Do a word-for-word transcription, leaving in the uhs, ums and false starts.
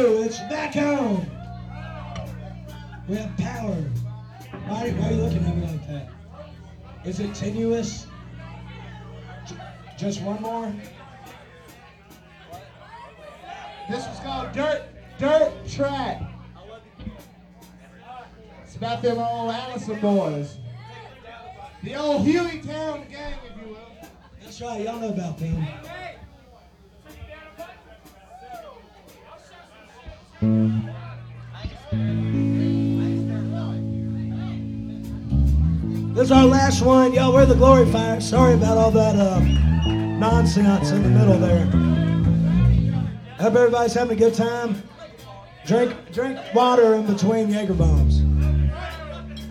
two, it's back on. We have power. Why, why are you looking at me like that? Is it tenuous? J- just one more? This was called Dirt, Dirt Track. It's about them old Allison boys. The old Hueytown gang, if you will. That's right, y'all know about them. This is our last one. Y'all, we're the Glory Fire. Sorry about all that uh, nonsense in the middle there. Hope everybody's having a good time. Drink, drink water in between Jaeger bombs.